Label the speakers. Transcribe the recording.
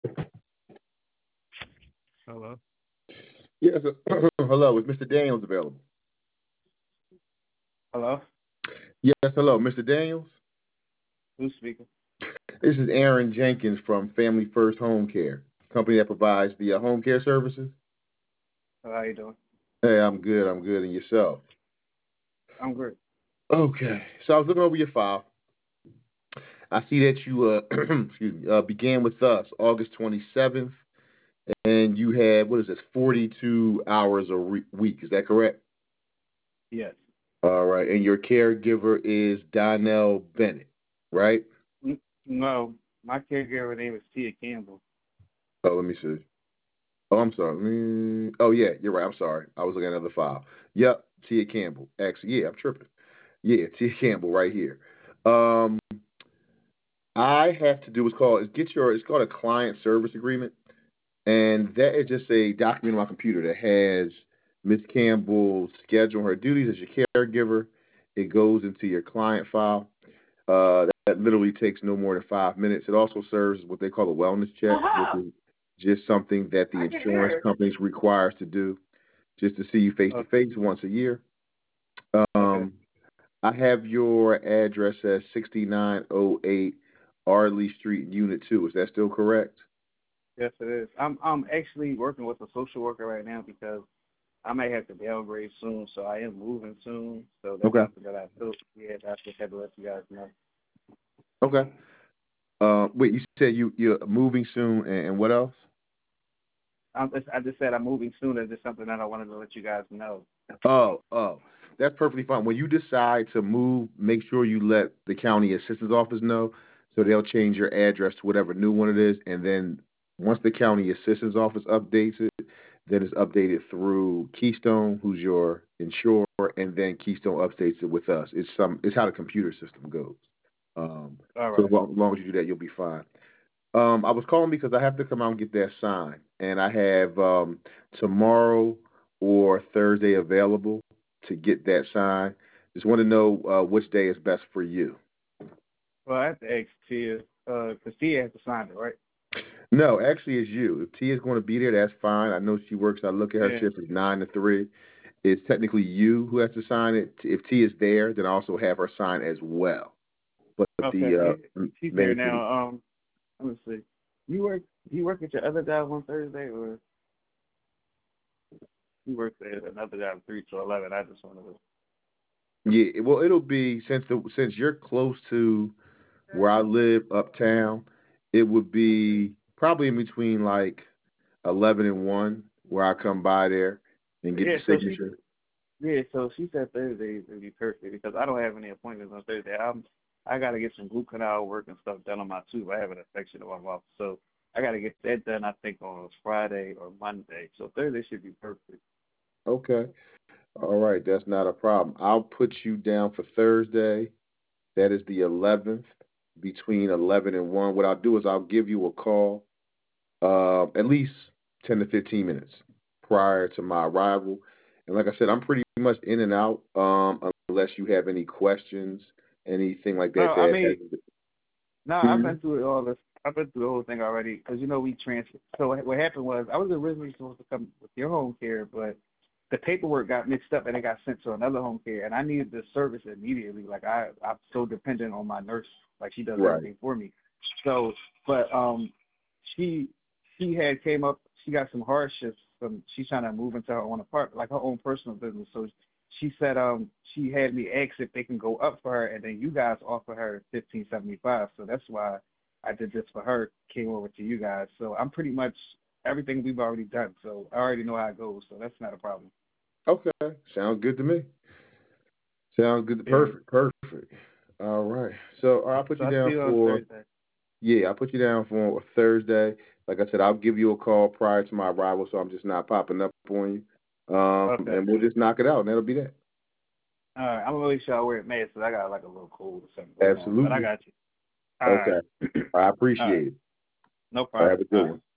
Speaker 1: Hello.
Speaker 2: Yes. Hello. Is Mr. Daniels available?
Speaker 1: Hello.
Speaker 2: Yes. Hello, Mr. Daniels.
Speaker 1: Who's speaking?
Speaker 2: This is Aaron Jenkins from Family First Home Care, company that provides the home care services.
Speaker 1: How you doing?
Speaker 2: Hey, I'm good. I'm good. And yourself?
Speaker 1: I'm great.
Speaker 2: Okay. So I was looking over your file. I see that you excuse me, began with us August 27th, and you had what is this 42 hours a week? Is that correct?
Speaker 1: Yes.
Speaker 2: All right. And your caregiver is Donnell Bennett, right?
Speaker 1: No, my caregiver name is Tia Campbell.
Speaker 2: Oh, let me see. Oh, I'm sorry. Oh, yeah, you're right. I'm sorry. I was looking at another file. Yep, Tia Campbell. Actually, yeah, I'm tripping. Yeah, Tia Campbell right here. Um, I have to do what's called it's called a client service agreement, and that is just a document on my computer that has Miss Campbell's schedule, her duties as your caregiver. It goes into your client file. That literally takes no more than 5 minutes. It also serves as what they call a wellness check, which is just something that the insurance companies requires to do, just to see you face to
Speaker 1: Oh,
Speaker 2: face once a year.
Speaker 1: okay.
Speaker 2: Um, I have your address as 6908 Arley Street, Unit 2. Is that still correct?
Speaker 1: Yes, it is. I'm actually working with a social worker right now because I may have to downgrade soon, so I am moving soon. So that's
Speaker 2: Okay.
Speaker 1: something that I feel. Yeah, that's just had to let you guys know.
Speaker 2: Okay. Wait, you said you're moving soon, and what else?
Speaker 1: I just said I'm moving soon. That's just something that I wanted to let you guys know.
Speaker 2: Oh, that's perfectly fine. When you decide to move, make sure you let the county assistance office know, so they'll change your address to whatever new one it is, and then once the county assistance office updates it, then it's updated through Keystone, who's your insurer, and then Keystone updates it with us. It's how the computer system goes. Um,
Speaker 1: All
Speaker 2: so
Speaker 1: right.
Speaker 2: as long as you do that, you'll be fine. I was calling because I have to come out and get that signed, and I have tomorrow or Thursday available to get that signed. Just want to know which day is best for you.
Speaker 1: Well, I have to ask Tia, because Tia has to sign it, right?
Speaker 2: No, actually, it's you. If Tia's going to be there, that's fine. I know she works. I look at her
Speaker 1: Yeah.
Speaker 2: shift. It's 9 to 3. It's technically you who has to sign it. If Tia's there, then I also have her sign as well. But
Speaker 1: Okay.
Speaker 2: the
Speaker 1: Yeah, she's there
Speaker 2: main thing,
Speaker 1: now. Let me see. You work? You work at your other job on Thursday, or you work at another job 3 to 11? I just wanted to.
Speaker 2: yeah. Well, it'll be since you're close to where I live uptown, it would be probably in between like 11 and 1 where I come by there and get the
Speaker 1: Yeah.
Speaker 2: signature.
Speaker 1: So she said Thursday would be perfect because I don't have any appointments on Thursday. I gotta get some root canal work and stuff done on my tooth. I have an infection in my mouth, so I gotta get that done. I think on Friday or Monday. So Thursday should be perfect.
Speaker 2: Okay. All right. That's not a problem. I'll put you down for Thursday. That is the 11th between 11 and 1. What I'll do is I'll give you a call at least 10 to 15 minutes prior to my arrival. And like I said, I'm pretty much in and out unless you have any questions, anything like
Speaker 1: No,
Speaker 2: that.
Speaker 1: I mean, no, I've
Speaker 2: Mhm.
Speaker 1: been through all this. I've been through the whole thing already because we transferred. So what happened was I was originally supposed to come with your home care, but the paperwork got mixed up and it got sent to another home care, and I needed the service immediately. Like I'm so dependent on my nurse, like she does
Speaker 2: Right.
Speaker 1: everything for me. So, but she she had came up. She got some hardships. She's trying to move into her own apartment, like her own personal business. So she said she had me ask if they can go up for her, and then you guys offer her 1575. So that's why I did this for her. Came over to you guys. So I'm pretty much everything we've already done. So I already know how it goes. So that's not a problem.
Speaker 2: Okay. Sounds good to me. Sounds good.
Speaker 1: Yeah.
Speaker 2: Perfect. Perfect. All right. So I'll put
Speaker 1: So
Speaker 2: you
Speaker 1: I'll see
Speaker 2: down
Speaker 1: you on
Speaker 2: for
Speaker 1: Thursday.
Speaker 2: yeah. I'll put you down for Thursday. Like I said, I'll give you a call prior to my arrival, so I'm just not popping up on you.
Speaker 1: Okay.
Speaker 2: And we'll just knock it out, and that'll be that.
Speaker 1: All right. I'm gonna make sure I wear a mask because I got like a little cold or something going on. But I
Speaker 2: Absolutely.
Speaker 1: got you. All right.
Speaker 2: Okay. I
Speaker 1: All right.
Speaker 2: appreciate it.
Speaker 1: No
Speaker 2: All right.
Speaker 1: problem.
Speaker 2: Have a
Speaker 1: All
Speaker 2: good
Speaker 1: right.
Speaker 2: one.